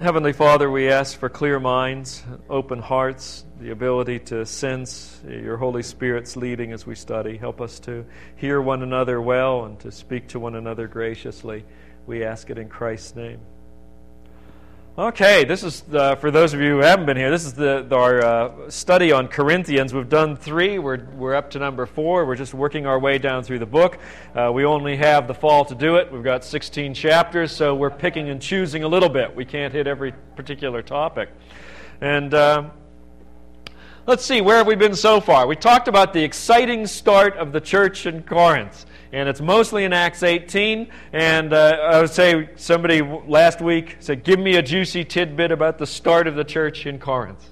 Heavenly Father, we ask for clear minds, open hearts, the ability to sense your Holy Spirit's leading as we study. Help us to hear one another well and to speak to one another graciously. We ask it in Christ's name. Okay, this is, for those of you who haven't been here, this is our study on Corinthians. We've done 3. We're up to number 4. We're just working our way down through the book. We only have the fall to do it. We've got 16 chapters, so we're picking and choosing a little bit. We can't hit every particular topic. And let's see, where have we been so far? We talked about the exciting start of the church in Corinth. And it's mostly in Acts 18. And I would say somebody last week said, give me a juicy tidbit about the start of the church in Corinth.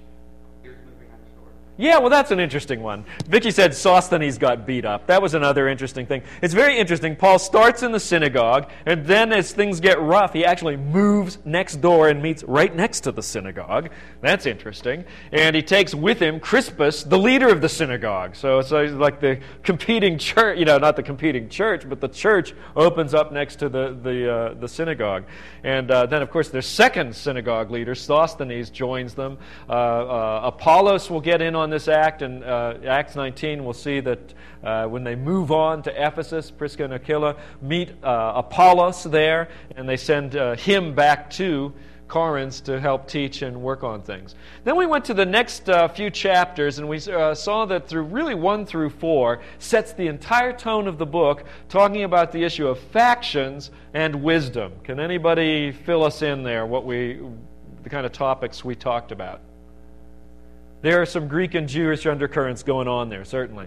Yeah, well, that's an interesting one. Vicky said Sosthenes got beat up. That was another interesting thing. It's very interesting. Paul starts in the synagogue, and then as things get rough, he actually moves next door and meets right next to the synagogue. That's interesting. And he takes with him Crispus, the leader of the synagogue. So it's like the competing church, not the competing church, but the church opens up next to the synagogue. And then, of course, their second synagogue leader, Sosthenes, joins them. Apollos will get in on this act, and Acts 19 we'll see that when they move on to Ephesus, Prisca and Aquila meet Apollos there, and they send him back to Corinth to help teach and work on things. Then we went to the next few chapters, and we saw that through really 1 through 4 sets the entire tone of the book, talking about the issue of factions and wisdom. Can anybody fill us in there, the kind of topics we talked about? There are some Greek and Jewish undercurrents going on there, certainly.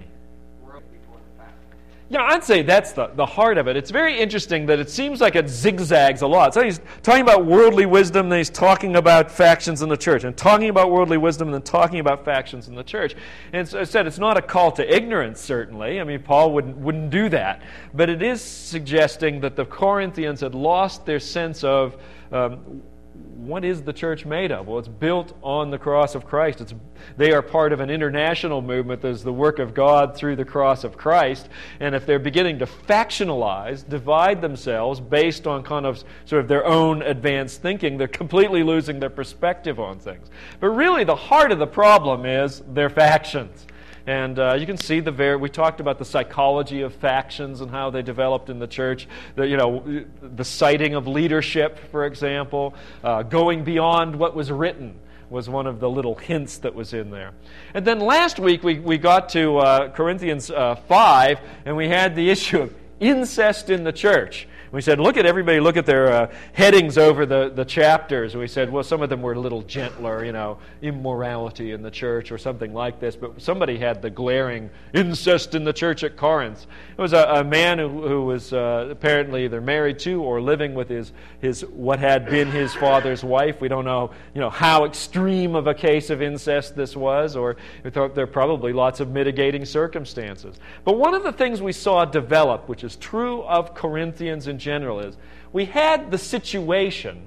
Yeah, I'd say that's the heart of it. It's very interesting that it seems like it zigzags a lot. So he's talking about worldly wisdom, then he's talking about factions in the church, and talking about worldly wisdom, and then talking about factions in the church. And as I said, it's not a call to ignorance, certainly. I mean, Paul wouldn't do that. But it is suggesting that the Corinthians had lost their sense of what is the church made of? Well, it's built on the cross of Christ. They are part of an international movement that is the work of God through the cross of Christ. And if they're beginning to factionalize, divide themselves based on kind of sort of their own advanced thinking, they're completely losing their perspective on things. But really, the heart of the problem is their factions. And you can see we talked about the psychology of factions and how they developed in the church. The citing of leadership, for example, going beyond what was written was one of the little hints that was in there. And then last week we got to Corinthians 5, and we had the issue of incest in the church. We said, look at their headings over the chapters. We said, well, some of them were a little gentler, immorality in the church or something like this. But somebody had the glaring incest in the church at Corinth. It was a man who was apparently either married to or living with his what had been his father's wife. We don't know, how extreme of a case of incest this was, or we thought there are probably lots of mitigating circumstances. But one of the things we saw develop, which is true of Corinthians in general, is we had the situation,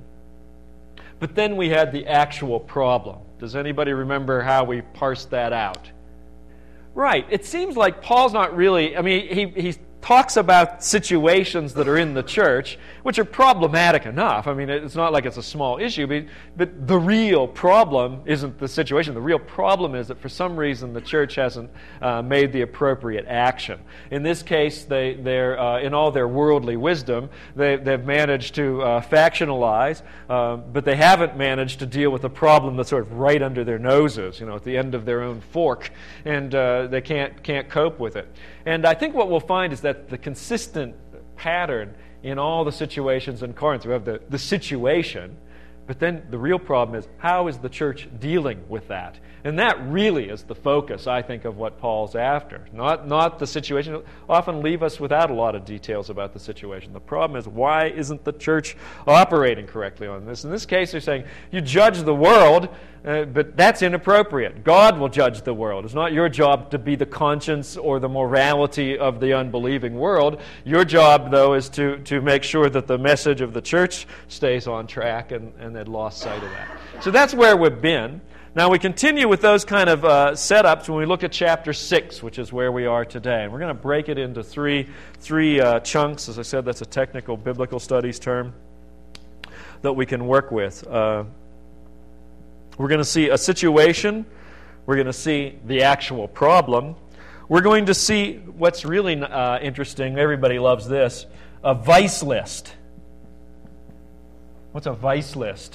but then we had the actual problem. Does anybody remember how we parsed that out? Right. It seems like Paul's not really, he talks about situations that are in the church, which are problematic enough. It's not like it's a small issue, but the real problem isn't the situation. The real problem is that for some reason the church hasn't made the appropriate action. In this case, they're in all their worldly wisdom, they've managed to factionalize, but they haven't managed to deal with the problem that's sort of right under their noses, at the end of their own fork, and they can't cope with it. And I think what we'll find is that the consistent pattern in all the situations in Corinth, we have the situation, but then the real problem is, how is the church dealing with that? And that really is the focus, I think, of what Paul's after. Not the situation. It'll often leave us without a lot of details about the situation. The problem is, why isn't the church operating correctly on this? In this case, they're saying, you judge the world, but that's inappropriate. God will judge the world. It's not your job to be the conscience or the morality of the unbelieving world. Your job, though, is to make sure that the message of the church stays on track, and they'd lost sight of that. So that's where we've been. Now we continue with those kind of setups when we look at chapter 6, which is where we are today. And we're going to break it into three chunks. As I said, that's a technical biblical studies term. that we can work with. We're going to see a situation. We're going to see the actual problem. We're going to see what's really interesting. Everybody loves this. A vice list. What's a vice list?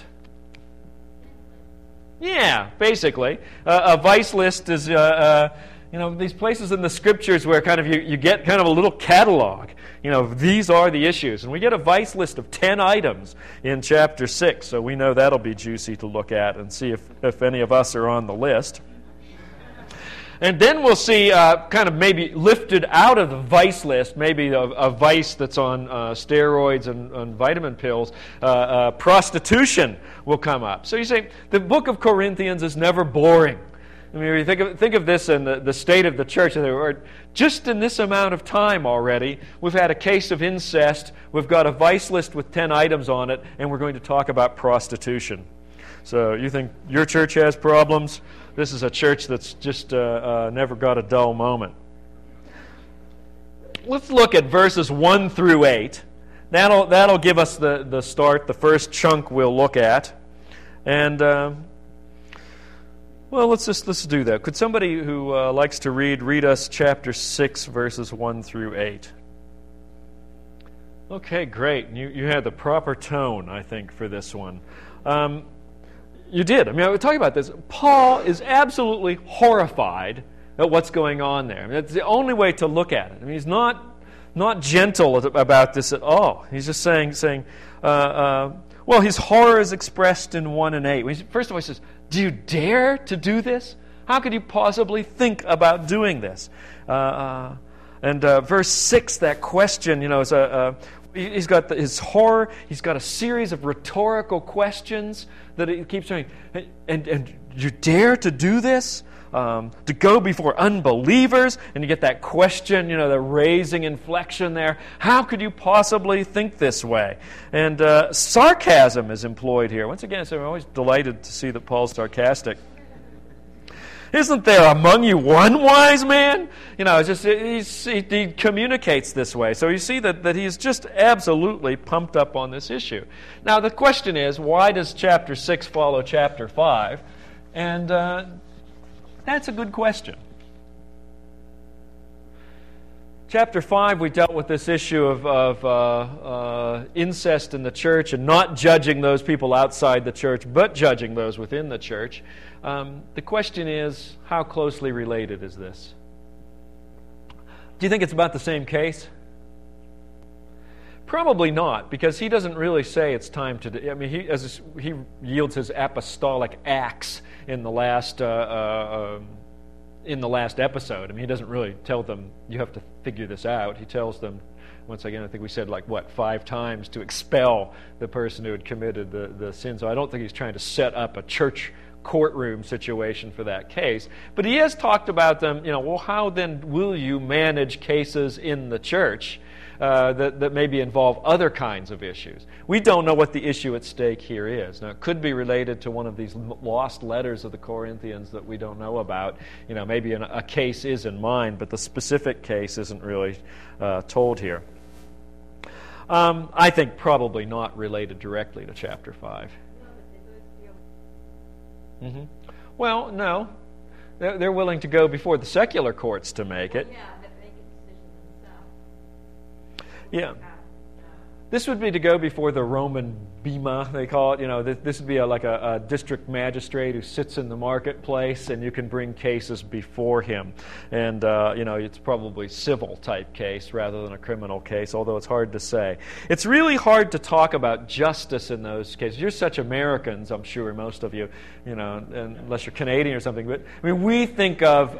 Yeah, basically. A vice list is, these places in the Scriptures where kind of you get kind of a little catalog. These are the issues. And we get a vice list of 10 items in chapter 6, so we know that'll be juicy to look at and see if any of us are on the list. And then we'll see kind of maybe lifted out of the vice list, maybe a vice that's on steroids and vitamin pills, prostitution will come up. So you say, the book of Corinthians is never boring. I mean, you think of this in the state of the church. Just in this amount of time already, we've had a case of incest, we've got a vice list with 10 items on it, and we're going to talk about prostitution. So you think your church has problems? This is a church that's just never got a dull moment. Let's look at verses 1 through 8. That'll give us the start, the first chunk we'll look at. And, let's do that. Could somebody who likes to read us chapter 6, verses 1 through 8? Okay, great. You had the proper tone, I think, for this one. You did. I mean, we're talking about this. Paul is absolutely horrified at what's going on there. I mean, that's the only way to look at it. I mean, he's not gentle about this at all. He's just saying, his horror is expressed in 1 and 8. First of all, he says, do you dare to do this? How could you possibly think about doing this? And verse 6, that question, is he's got his horror. He's got a series of rhetorical questions that he keeps saying. And you dare to do this? To go before unbelievers? And you get that question, the raising inflection there. How could you possibly think this way? And sarcasm is employed here. Once again, so I'm always delighted to see that Paul's sarcastic. Isn't there among you one wise man? He communicates this way. So you see that he's just absolutely pumped up on this issue. Now the question is, why does chapter 6 follow chapter 5? And that's a good question. Chapter 5, we dealt with this issue of incest in the church and not judging those people outside the church, but judging those within the church. The question is, how closely related is this? Do you think it's about the same case? Probably not, because he doesn't really say it's time to do. I mean, he yields his apostolic axe in the last episode. I mean, he doesn't really tell them, you have to figure this out. He tells them, once again, I think we said 5 times to expel the person who had committed the sin. So I don't think he's trying to set up a church courtroom situation for that case. But he has talked about them, how then will you manage cases in the church that maybe involve other kinds of issues? We don't know what the issue at stake here is. Now, it could be related to one of these lost letters of the Corinthians that we don't know about. Maybe a case is in mind, but the specific case isn't really told here. I think probably not related directly to chapter 5. Mm-hmm. Well, no. They're willing to go before the secular courts to make it. Yeah, but make a decision themselves. Yeah. This would be to go before the Roman bema, they call it. This would be like a district magistrate who sits in the marketplace, and you can bring cases before him. And, it's probably civil type case rather than a criminal case, although it's hard to say. It's really hard to talk about justice in those cases. You're such Americans, I'm sure, most of you, unless you're Canadian or something. But, I mean, we think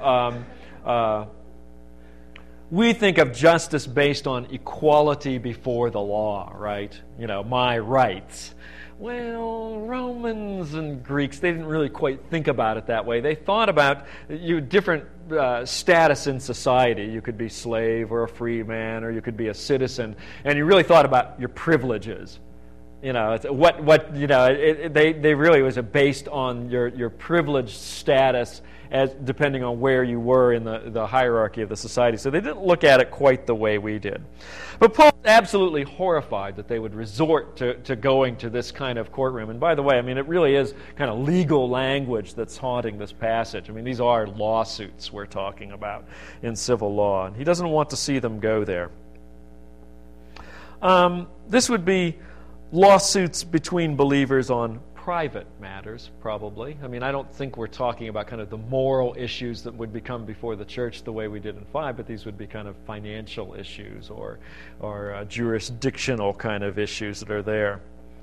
of justice based on equality before the law, right? My rights. Well, Romans and Greeks, they didn't really quite think about it that way. They thought about different status in society. You could be slave or a free man, or you could be a citizen. And you really thought about your privileges. It's they really was based on your privileged status as depending on where you were in the hierarchy of the society. So they didn't look at it quite the way we did. But Paul's absolutely horrified that they would resort to going to this kind of courtroom. And by the way, it really is kind of legal language that's haunting this passage. These are lawsuits we're talking about in civil law, and he doesn't want to see them go there. This would be lawsuits between believers on private matters, probably. I don't think we're talking about kind of the moral issues that would become before the church the way we did in 5, but these would be kind of financial issues or jurisdictional kind of issues that are there.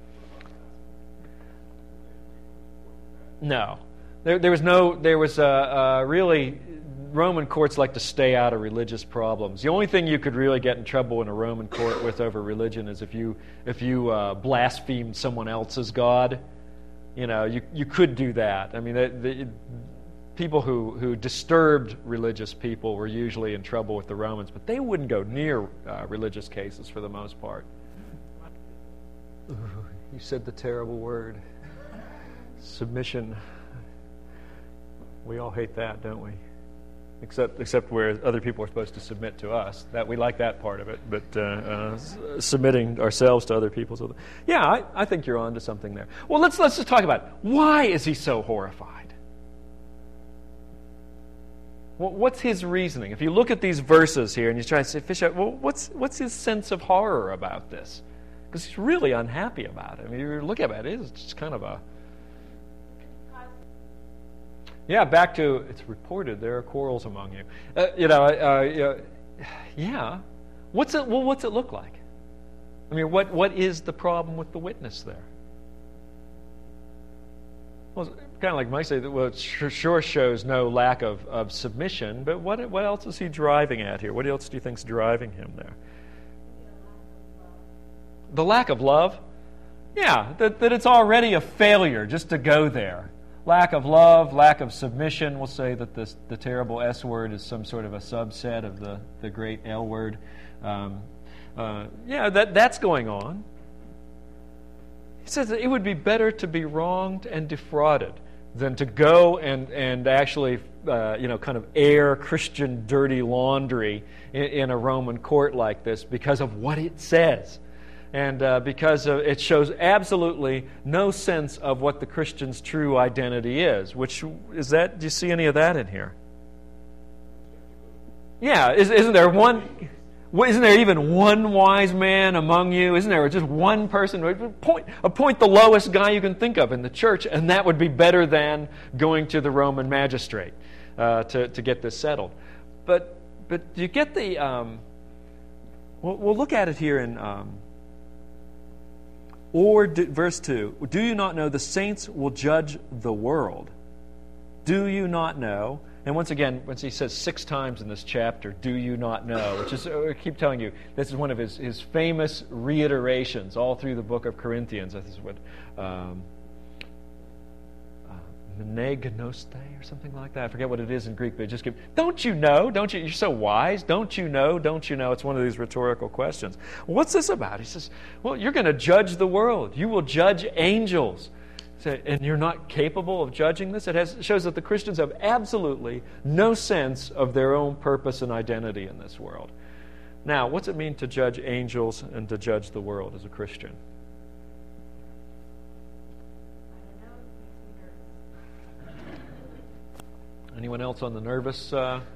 No. There was really, Roman courts like to stay out of religious problems. The only thing you could really get in trouble in a Roman court with over religion is if you blasphemed someone else's god. You could do that. The people who disturbed religious people were usually in trouble with the Romans, but they wouldn't go near religious cases for the most part. Ooh, you said the terrible word. Submission. We all hate that, don't we? Except where other people are supposed to submit to us. That we like that part of it, but submitting ourselves to other people. So, yeah, I think you're on to something there. Well, let's just talk about it. Why is he so horrified? Well, what's his reasoning? If you look at these verses here and you try to fish out, well, what's his sense of horror about this? Because he's really unhappy about it. You look at it, it's just kind of a... Yeah, back to, it's reported there are quarrels among you. Yeah. What's it look like? What is the problem with the witness there? Well, it's kind of like Mike said, it sure shows no lack of submission, but what else is he driving at here? What else do you think is driving him there? The lack of love? Yeah, that it's already a failure just to go there. Lack of love, lack of submission. We'll say that the terrible S word is some sort of a subset of the great L word. That's going on. He says that it would be better to be wronged and defrauded than to go and actually, kind of air Christian dirty laundry in a Roman court like this because of what it says. And because it shows absolutely no sense of what the Christian's true identity is. Which is that? Do you see any of that in here? Yeah, isn't there one? Isn't there even one wise man among you? Isn't there just one person? Appoint the lowest guy you can think of in the church, and that would be better than going to the Roman magistrate to get this settled. But you get the. We'll look at it here in. Verse 2, do you not know the saints will judge the world? Do you not know? And once again, once he says 6 times in this chapter, do you not know? Which is, I keep telling you, this is one of his famous reiterations all through the book of Corinthians. This is what, menegnoste or something like that. I forget what it is in Greek, but just don't you know? Don't you? You're so wise. Don't you know? Don't you know? It's one of these rhetorical questions. What's this about? He says, well, you're going to judge the world. You will judge angels. And you're not capable of judging this? It shows that the Christians have absolutely no sense of their own purpose and identity in this world. Now, what's it mean to judge angels and to judge the world as a Christian? Anyone else on the nervous?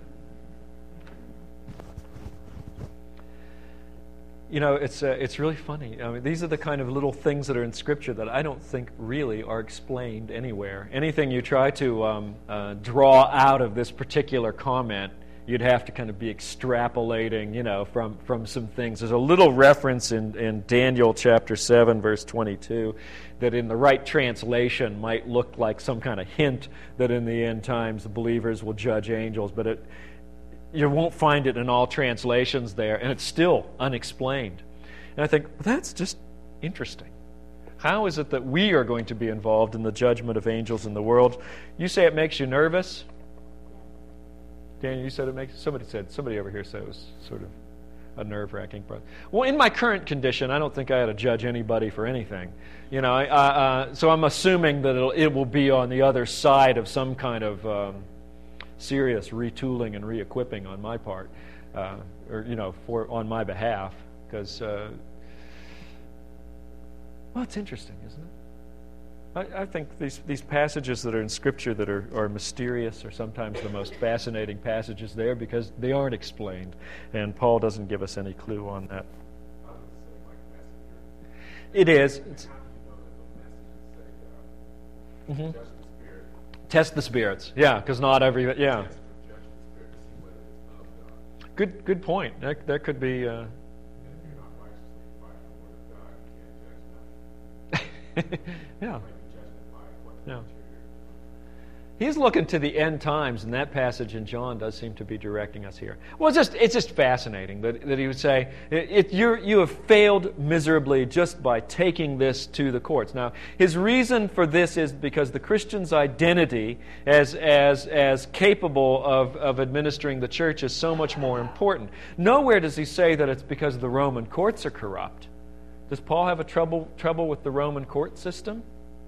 It's really funny. These are the kind of little things that are in Scripture that I don't think really are explained anywhere. Anything you try to draw out of this particular comment, you'd have to kind of be extrapolating, from some things. There's a little reference in Daniel chapter 7, verse 22, that in the right translation might look like some kind of hint that in the end times the believers will judge angels, but you won't find it in all translations there, and it's still unexplained. And I think, that's just interesting. How is it that we are going to be involved in the judgment of angels in the world? You say it makes you nervous? Daniel, you said it makes... Somebody over here said it was sort of a nerve-wracking process. Well, in my current condition, I don't think I ought to judge anybody for anything. So I'm assuming that it will be on the other side of some kind of serious retooling and re-equipping on my part, on my behalf, because it's interesting, isn't it? I think these passages that are in Scripture that are mysterious are sometimes the most fascinating passages there because they aren't explained, and Paul doesn't give us any clue on that. It is. Test the spirits. Yeah, because not every... Yeah. Good point. That could be... Yeah. Yeah. He's looking to the end times, and that passage in John does seem to be directing us here. Well, it's just fascinating that he would say, you have failed miserably just by taking this to the courts. Now, his reason for this is because the Christian's identity as capable of administering the church is so much more important. Nowhere does he say that it's because the Roman courts are corrupt. Does Paul have a trouble with the Roman court system?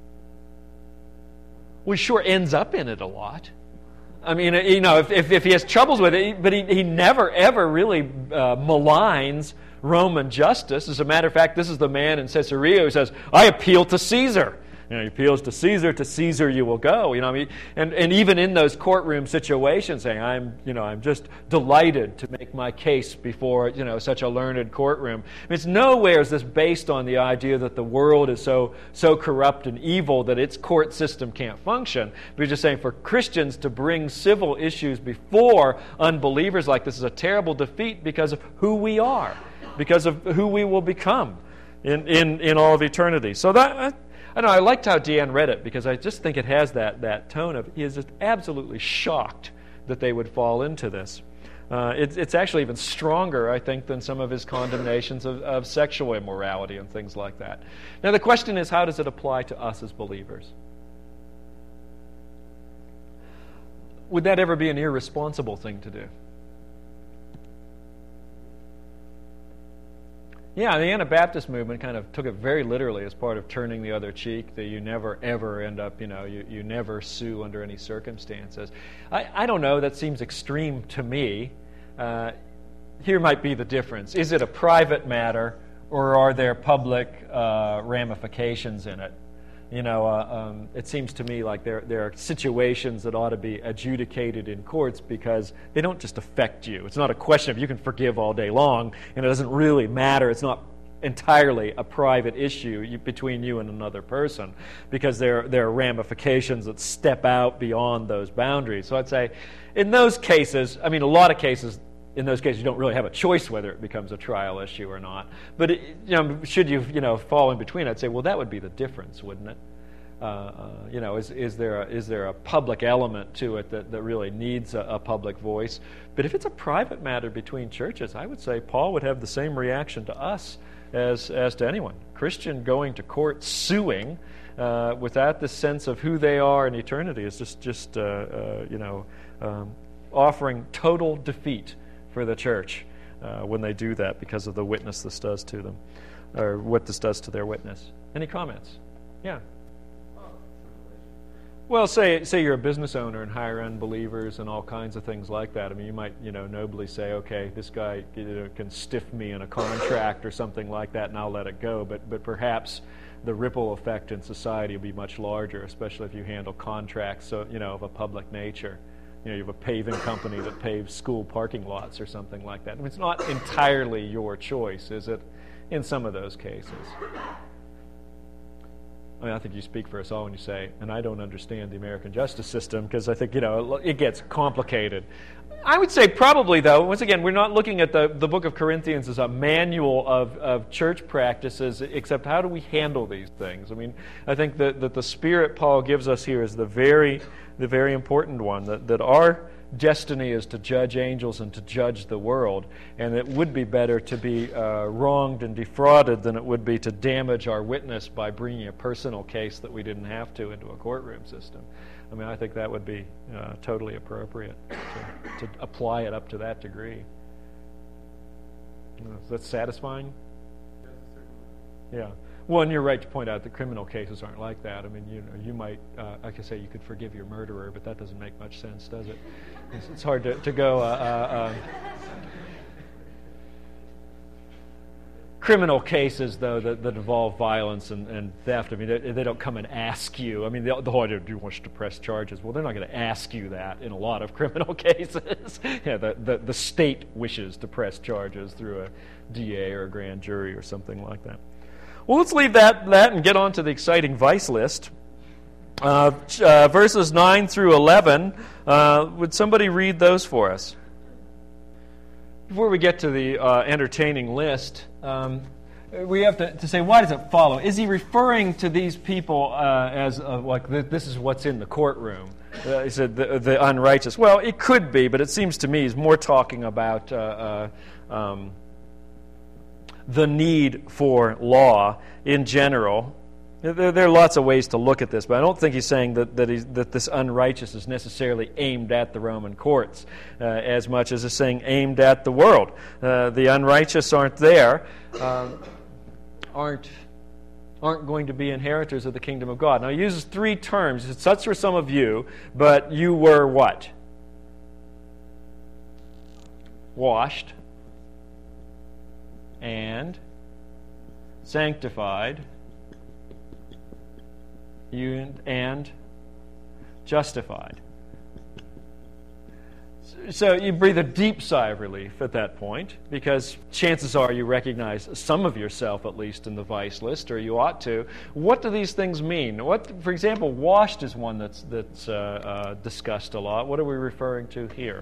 Well, he sure ends up in it a lot. I mean, if he has troubles with it, but he never, ever really maligns Roman justice. As a matter of fact, this is the man in Caesarea who says, I appeal to Caesar. He appeals to Caesar you will go. And even in those courtroom situations, saying, I'm just delighted to make my case before such a learned courtroom. It's nowhere is this based on the idea that the world is so corrupt and evil that its court system can't function. But he's just saying for Christians to bring civil issues before unbelievers like this is a terrible defeat because of who we are, because of who we will become in all of eternity. So that. I know, I liked how Deanne read it because I just think it has that tone of he is just absolutely shocked that they would fall into this. It's actually even stronger, I think, than some of his condemnations of sexual immorality and things like that. Now the question is, how does it apply to us as believers? Would that ever be an irresponsible thing to do? Yeah, the Anabaptist movement kind of took it very literally as part of turning the other cheek, that you never, ever end up, you never sue under any circumstances. I don't know, that seems extreme to me. Here might be the difference. Is it a private matter, or are there public ramifications in it? It seems to me like there are situations that ought to be adjudicated in courts because they don't just affect you. It's not a question of you can forgive all day long, and it doesn't really matter. It's not entirely a private issue between you and another person because there are ramifications that step out beyond those boundaries. So I'd say in those cases, a lot of cases, in those cases, you don't really have a choice whether it becomes a trial issue or not. But should you fall in between, I'd say, well, that would be the difference, wouldn't it? Is there a public element to it that really needs a public voice? But if it's a private matter between churches, I would say Paul would have the same reaction to us as to anyone. Christian going to court suing without the sense of who they are in eternity is just offering total defeat for the church when they do that because of the witness this does to them, or what this does to their witness. Any comments? Yeah. Well, say you're a business owner and hire unbelievers and all kinds of things like that. You might nobly say, okay, this guy can stiff me in a contract or something like that, and I'll let it go. But perhaps the ripple effect in society will be much larger, especially if you handle contracts of a public nature. You have a paving company that paves school parking lots or something like that. It's not entirely your choice, is it, in some of those cases? I think you speak for us all when you say, and I don't understand the American justice system, because I think, it gets complicated. I would say probably, though, once again, we're not looking at the book of Corinthians as a manual of church practices, except how do we handle these things? I think that the spirit Paul gives us here is the very important one, that our destiny is to judge angels and to judge the world, and it would be better to be wronged and defrauded than it would be to damage our witness by bringing a personal case that we didn't have to into a courtroom system. I think that would be totally appropriate to apply it up to that degree. Is that satisfying? Yeah. Well, and you're right to point out that criminal cases aren't like that. I mean, you might, like I say, you could forgive your murderer, but that doesn't make much sense, does it? It's hard to go. Criminal cases, though, that involve violence and theft, I mean, they don't come and ask you. I mean, the whole idea, do you want to press charges? Well, they're not going to ask you that in a lot of criminal cases. Yeah, the state wishes to press charges through a DA or a grand jury or something like that. Well, let's leave that and get on to the exciting vice list. Verses 9 through 11. Would somebody read those for us? Before we get to the entertaining list, we have to say, why does it follow? Is he referring to these people as like this is what's in the courtroom? He said the unrighteous. Well, it could be, but it seems to me he's more talking about the need for law in general. There are lots of ways to look at this, but I don't think he's saying that this unrighteous is necessarily aimed at the Roman courts as much as it's saying aimed at the world. The unrighteous aren't there, aren't going to be inheritors of the kingdom of God. Now he uses three terms. It's such for some of you, but you were what? Washed and sanctified and justified. So you breathe a deep sigh of relief at that point, because chances are you recognize some of yourself, at least, in the vice list, or you ought to. What do these things mean? What, for example, washed is one that's discussed a lot. What are we referring to here?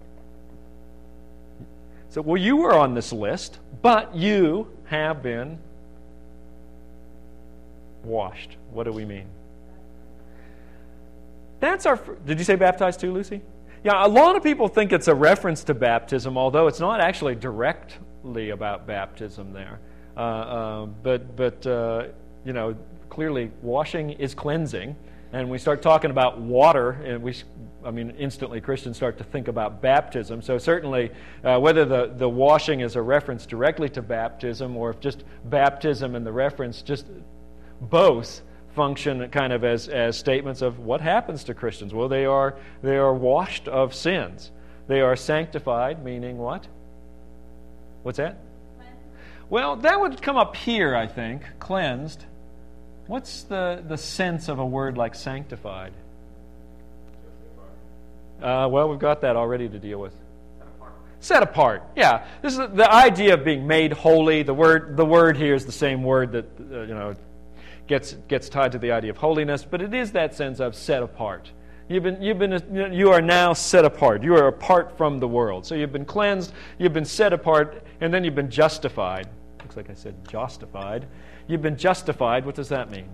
So, well, you were on this list, but you have been washed. What do we mean? That's our. Did you say baptized too, Lucy? Yeah, a lot of people think it's a reference to baptism, although it's not actually directly about baptism there. But clearly washing is cleansing, and we start talking about water, and instantly Christians start to think about baptism. So certainly, whether the washing is a reference directly to baptism, or if just baptism and the reference, just both function kind of as statements of what happens to Christians. Well, they are washed of sins. They are sanctified, meaning what? What's that? Cleansed. Well, that would come up here, I think. Cleansed. What's the sense of a word like sanctified? Well, we've got that already to deal with. Set apart. Yeah. This is the idea of being made holy. The word here is the same word that gets tied to the idea of holiness, but it is that sense of set apart. You are now set apart. You are apart from the world. So you've been cleansed, you've been set apart, and then you've been justified. Looks like I said justified. You've been justified. What does that mean?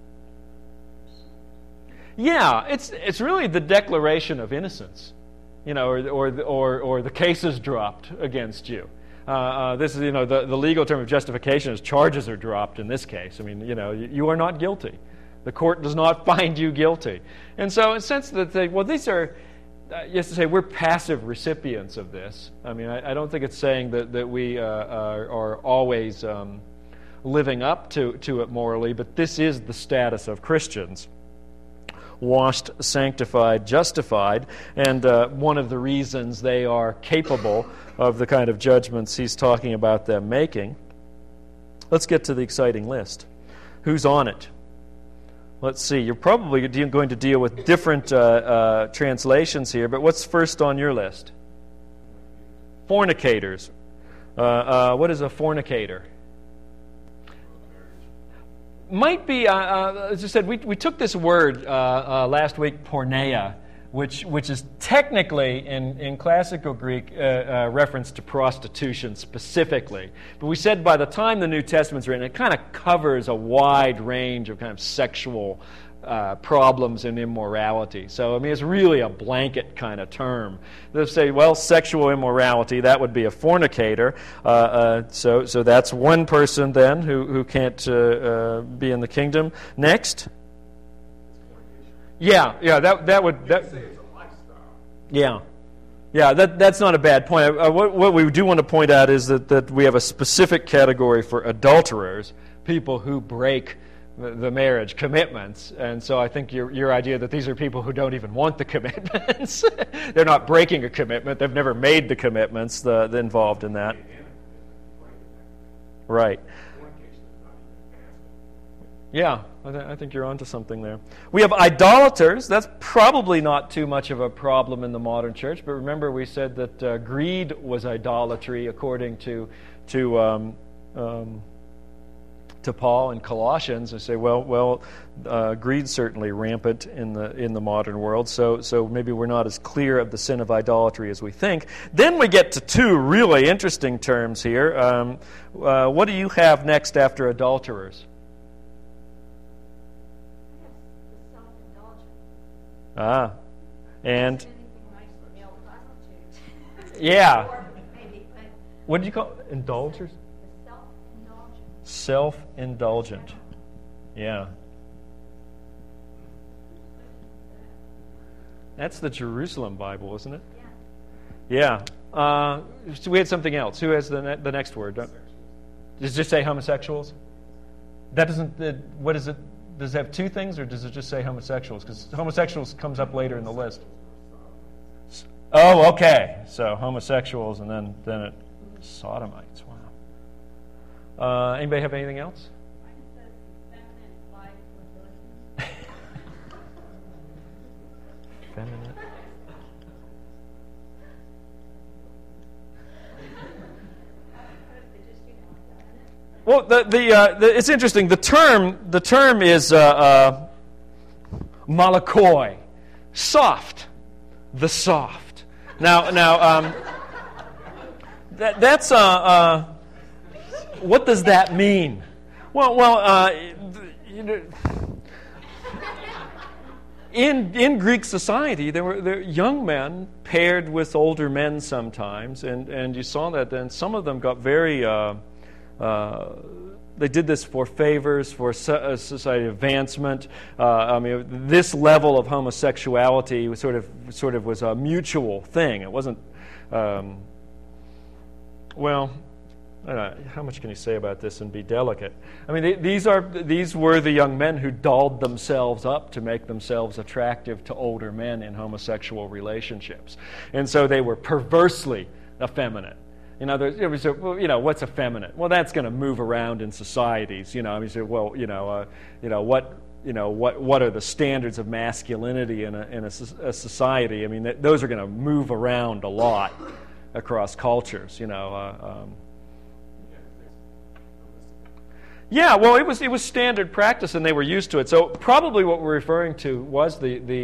Yeah, it's really the declaration of innocence, or the case is dropped against you. This is, the legal term of justification is charges are dropped in this case. I mean, you are not guilty. The court does not find you guilty. And so in a sense that these are, you have to say, we're passive recipients of this. I mean, I don't think it's saying that we are always living up to it morally, but this is the status of Christians. Washed, sanctified, justified, and one of the reasons they are capable of the kind of judgments he's talking about them making. Let's get to the exciting list. Who's on it? Let's see. You're probably going to deal with different translations here, but what's first on your list? Fornicators. What is a fornicator? Might be, as I said, we took this word last week, porneia, which is technically in classical Greek reference to prostitution specifically. But we said by the time the New Testament's written, it kind of covers a wide range of kind of sexual problems and immorality. So, I mean, it's really a blanket kind of term. They'll say, well, sexual immorality, that would be a fornicator. So that's one person then who can't be in the kingdom. Next. Yeah, that would... That, say it's a lifestyle. yeah. Yeah, that's not a bad point. What we do want to point out is that we have a specific category for adulterers, people who break the marriage commitments. And so I think your idea that these are people who don't even want the commitments, they're not breaking a commitment, they've never made the commitments involved in that. Right. Yeah, I think you're onto something there. We have idolaters. That's probably not too much of a problem in the modern church. But remember, we said that greed was idolatry, according to Paul in Colossians. And say, greed's certainly rampant in the modern world. So maybe we're not as clear of the sin of idolatry as we think. Then we get to two really interesting terms here. What do you have next after adulterers? And yeah. What did you call it? Indulgers? Self-indulgent. Yeah. That's the Jerusalem Bible, isn't it? Yeah. So we had something else. Who has the next word? Does it just say homosexuals? That doesn't. What is it? Does it have two things, or does it just say homosexuals? Because homosexuals comes up later in the list. Oh, okay. So homosexuals, and then it sodomites. Wow. Anybody have anything else? Feminine. Well, it's interesting. The term is malakoi, soft, the soft. Now, that's what does that mean? In Greek society, there were young men paired with older men sometimes, and you saw that. Then some of them got very. They did this for favors, for society advancement. This level of homosexuality was sort of was a mutual thing. It wasn't. How much can you say about this and be delicate? I mean, these were the young men who dolled themselves up to make themselves attractive to older men in homosexual relationships, and so they were perversely effeminate. In other words, what's effeminate? Well, that's going to move around in societies. What are the standards of masculinity in a society? I mean, those are going to move around a lot across cultures. Yeah, well, it was standard practice, and they were used to it. So probably what we're referring to was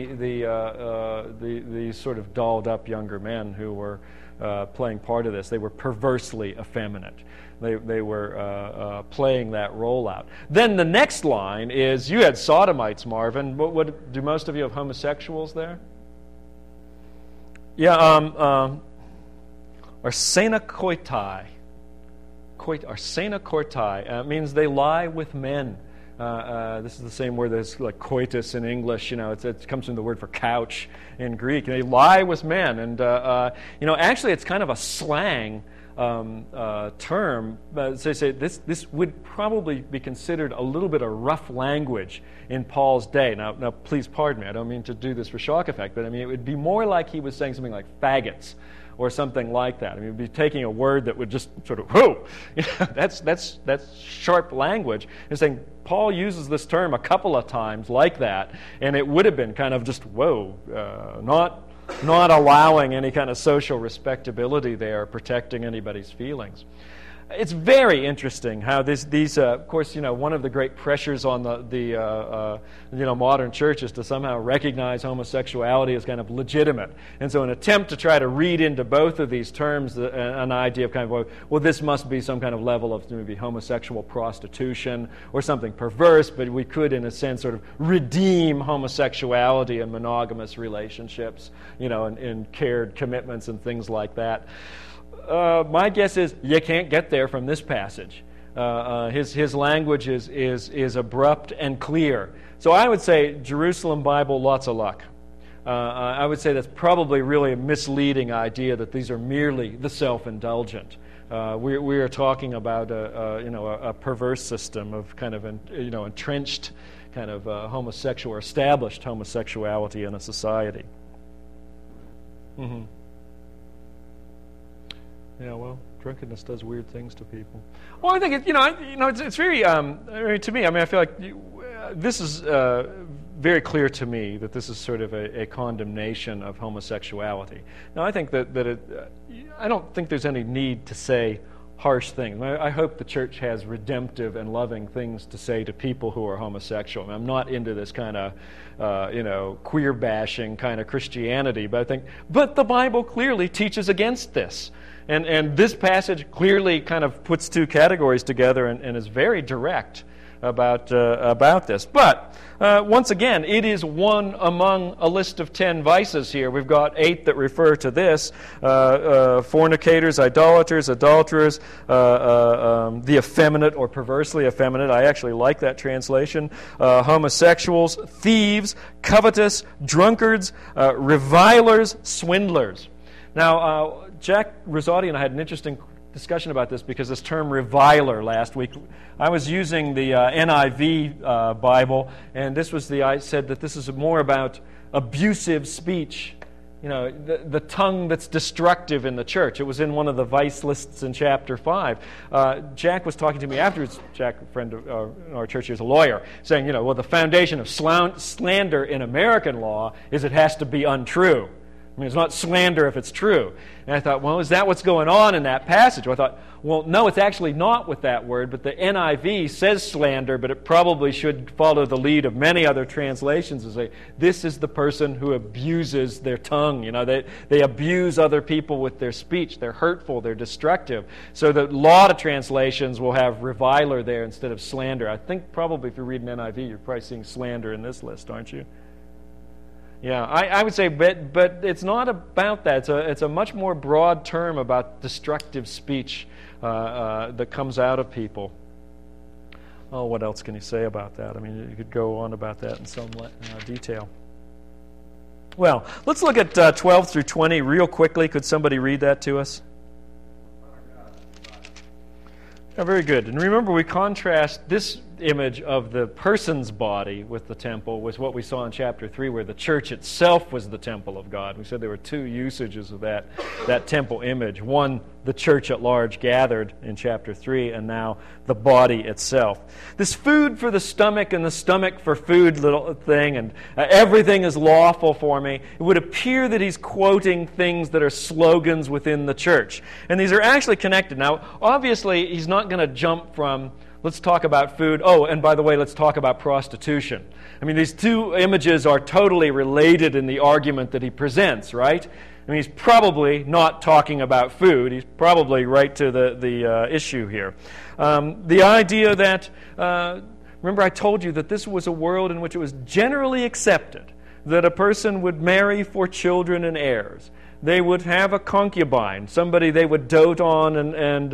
the sort of dolled up younger men who were playing part of this. They were perversely effeminate. They were playing that role out. Then the next line is, you had sodomites, Marvin. What do most of you have homosexuals there? Yeah, arsena koitai. Arsena koitai means they lie with men. This is the same word as like coitus in English. It comes from the word for couch in Greek. They lie with men, and actually, it's kind of a slang term. So say this would probably be considered a little bit of rough language in Paul's day. Now, please pardon me. I don't mean to do this for shock effect, but I mean it would be more like he was saying something like faggots or something like that. I mean, it would be taking a word that would just sort of, whoa, that's sharp language, and saying Paul uses this term a couple of times like that, and it would have been kind of just, whoa, not allowing any kind of social respectability there, protecting anybody's feelings. It's very interesting how these of course, one of the great pressures on the modern church is to somehow recognize homosexuality as kind of legitimate. And so an attempt to try to read into both of these terms an idea of kind of, well, this must be some kind of level of maybe homosexual prostitution or something perverse, but we could, in a sense, sort of redeem homosexuality in monogamous relationships, in cared commitments and things like that. My guess is you can't get there from this passage. His language is abrupt and clear. So I would say, Jerusalem Bible, lots of luck. I would say that's probably really a misleading idea that these are merely the self-indulgent. We are talking about a perverse system of kind of entrenched kind of homosexual or established homosexuality in a society. Mm-hmm. Yeah, well, drunkenness does weird things to people. Well, I think it's very. To me, I feel like this is very clear to me that this is sort of a condemnation of homosexuality. Now, I think that I don't think there's any need to say harsh things. I hope the church has redemptive and loving things to say to people who are homosexual. I'm not into this kind of, queer bashing kind of Christianity, but the Bible clearly teaches against this. And this passage clearly kind of puts two categories together and is very direct about this. But once again, it is one among a list of 10 vices here. We've got 8 that refer to this: fornicators, idolaters, adulterers, the effeminate or perversely effeminate. I actually like that translation. Homosexuals, thieves, covetous, drunkards, revilers, swindlers. Now, Jack Rosati and I had an interesting discussion about this because this term reviler last week, I was using the NIV Bible, and I said that this is more about abusive speech, the tongue that's destructive in the church. It was in one of the vice lists in chapter 5. Jack was talking to me afterwards. Jack, a friend of our church, is a lawyer, saying, the foundation of slander in American law is it has to be untrue. I mean, it's not slander if it's true. And I thought, well, is that what's going on in that passage? Well, I thought, well, no, it's actually not with that word, but the NIV says slander, but it probably should follow the lead of many other translations and say, this is the person who abuses their tongue. They abuse other people with their speech. They're hurtful. They're destructive. So a lot of translations will have reviler there instead of slander. I think probably if you read an NIV, you're probably seeing slander in this list, aren't you? Yeah, I would say, but it's not about that. It's a much more broad term about destructive speech that comes out of people. Oh, what else can you say about that? I mean, you could go on about that in some detail. Well, let's look at 12 through 20 real quickly. Could somebody read that to us? Oh, very good. And remember, we contrast this image of the person's body with the temple with what we saw in chapter 3, where the church itself was the temple of God. We said there were 2 usages of that temple image. One, the church at large gathered in chapter 3, and now the body itself. This food for the stomach and the stomach for food little thing, and everything is lawful for me. It would appear that he's quoting things that are slogans within the church. And these are actually connected. Now, obviously, he's not going to jump from let's talk about food. Oh, and by the way, let's talk about prostitution. I mean, these 2 images are totally related in the argument that he presents, right? I mean, he's probably not talking about food. He's probably right to the issue here. The idea that, remember I told you that this was a world in which it was generally accepted that a person would marry for children and heirs. They would have a concubine, somebody they would dote on and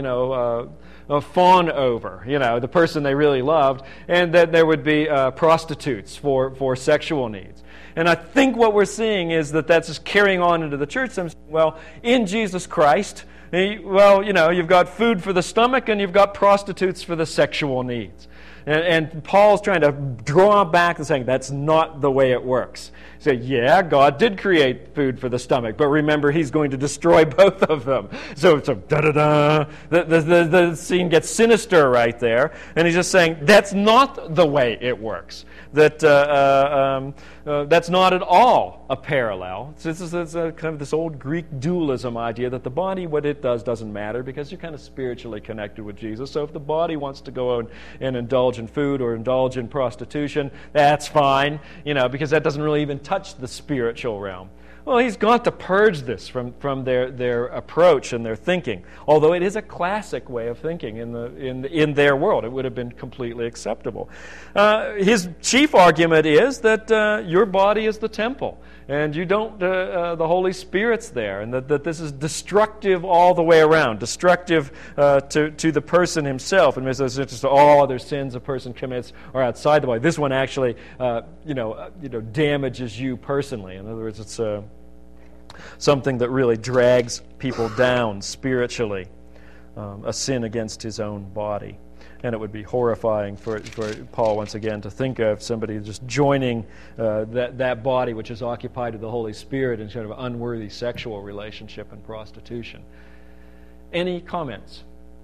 fawn over, the person they really loved, and that there would be prostitutes for sexual needs. And I think what we're seeing is that that's just carrying on into the church. Well, in Jesus Christ, you've got food for the stomach and you've got prostitutes for the sexual needs. And Paul's trying to draw back and saying that's not the way it works. Say, yeah, God did create food for the stomach, but remember, He's going to destroy both of them. So it's a da-da-da. The scene gets sinister right there, and He's just saying that's not the way it works. That's not at all a parallel. It's kind of this old Greek dualism idea that the body, what it does, doesn't matter because you're kind of spiritually connected with Jesus. So if the body wants to go out and indulge in food or indulge in prostitution, that's fine, because that doesn't really even touch the spiritual realm. Well, he's got to purge this from their approach and their thinking. Although it is a classic way of thinking in their world, it would have been completely acceptable. His chief argument is that your body is the temple, and you don't. The Holy Spirit's there, and that this is destructive all the way around, destructive to the person himself, and there's just all other sins person commits are outside the body. This one actually, damages you personally. In other words, it's something that really drags people down spiritually, a sin against his own body. And it would be horrifying for Paul, once again, to think of somebody just joining that body which is occupied with the Holy Spirit in kind of an unworthy sexual relationship and prostitution. Any comments?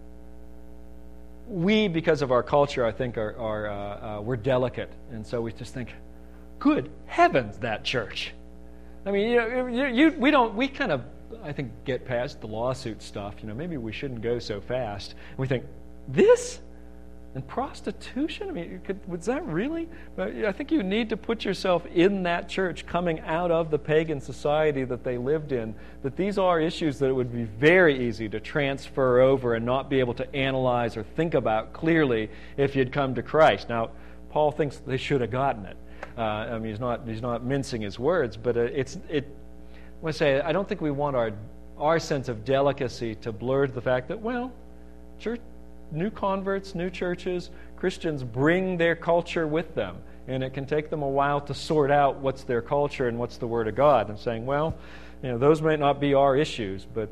We, because of our culture, I think, we're delicate, and so we just think, good heavens, that church. I mean, we kind of, I think, get past the lawsuit stuff. Maybe we shouldn't go so fast. And we think, this? And prostitution? I mean, was that really? I think you need to put yourself in that church coming out of the pagan society that they lived in, that these are issues that it would be very easy to transfer over and not be able to analyze or think about clearly if you'd come to Christ. Now, Paul thinks they should have gotten it. He's not mincing his words, but I don't think we want our sense of delicacy to blur the fact that, church, new converts, new churches, Christians bring their culture with them, and it can take them a while to sort out what's their culture and what's the Word of God. And saying, those might not be our issues, but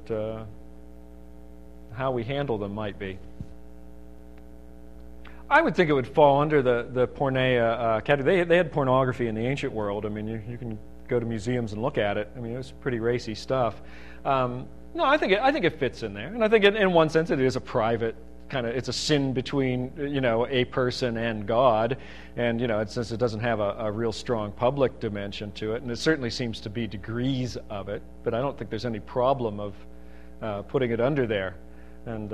how we handle them might be. I would think it would fall under the porneia category. They had pornography in the ancient world. I mean, you can go to museums and look at it. I mean, it was pretty racy stuff. I think it fits in there, and I think in one sense it is a private it's a sin between a person and God, and since it doesn't have a real strong public dimension to it, and it certainly seems to be degrees of it, but I don't think there's any problem of putting it under there, and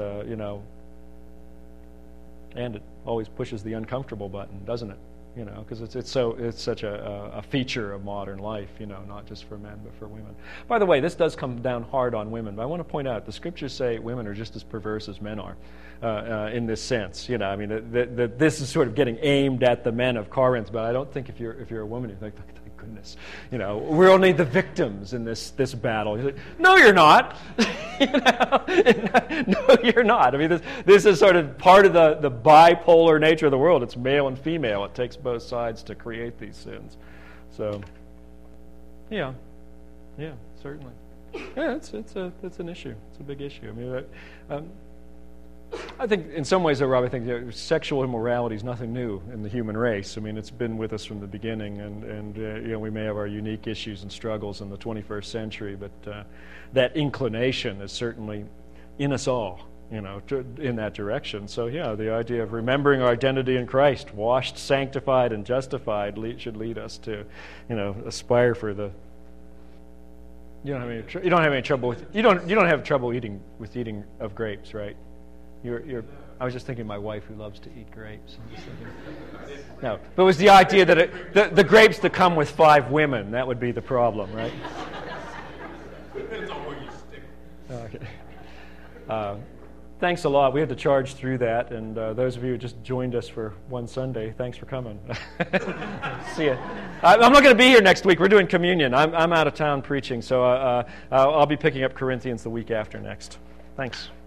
and it always pushes the uncomfortable button, doesn't it? Because it's such a feature of modern life, not just for men but for women. By the way, this does come down hard on women, but I want to point out the scriptures say women are just as perverse as men are in this sense. This is sort of getting aimed at the men of Corinth, but I don't think if you're a woman, you think, thank goodness, we're only the victims in this battle. You're like, no, you're not. No, you're not. I mean, this is sort of part of the bipolar nature of the world. It's male and female. It takes both sides to create these sins. So, yeah, certainly. Yeah, it's an issue. It's a big issue. I mean, I think in some ways, though, Rob, I think sexual immorality is nothing new in the human race. I mean, it's been with us from the beginning, and we may have our unique issues and struggles in the 21st century, but that inclination is certainly in us all, in that direction. So, the idea of remembering our identity in Christ, washed, sanctified, and justified, should lead us to, aspire for the. You don't have any trouble with you don't have trouble eating of grapes, right? I was just thinking my wife who loves to eat grapes. No, but it was the idea that the grapes that come with 5 women, that would be the problem, right? Depends on where you stick. Okay. Thanks a lot. We had to charge through that, and those of you who just joined us for one Sunday, thanks for coming. See ya. I'm not going to be here next week. We're doing communion. I'm out of town preaching, so I'll be picking up Corinthians the week after next. Thanks.